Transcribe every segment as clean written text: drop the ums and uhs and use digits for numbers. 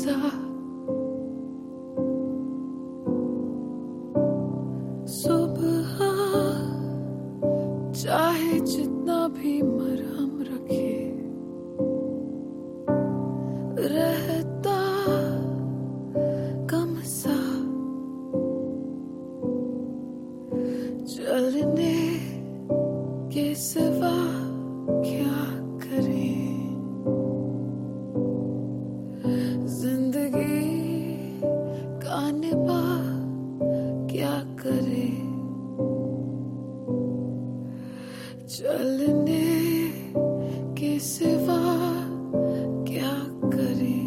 सा सुबह चाहे जितना भी मरहम रखे रहता कम सा चलने के सिवा क्या करें जिंदगी का निभा क्या करे चलने के सिवा क्या करे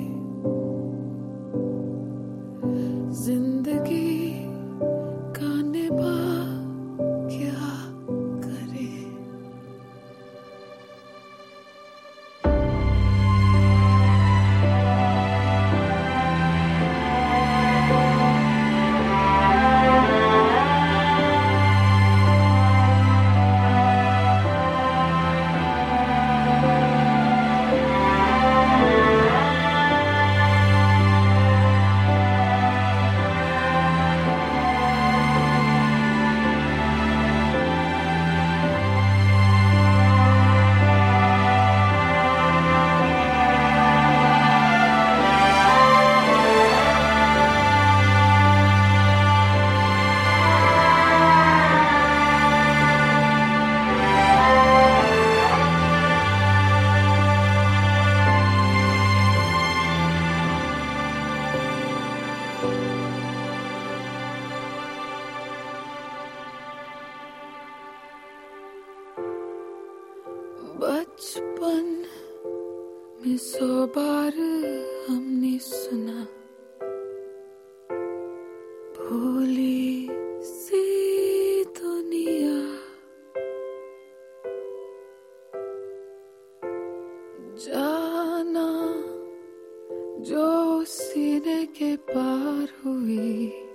जिंदगी का निभा क्या करे। बचपन में 100 बार हमने सुना भोली सी दुनिया जाना जो सीने के पार हुई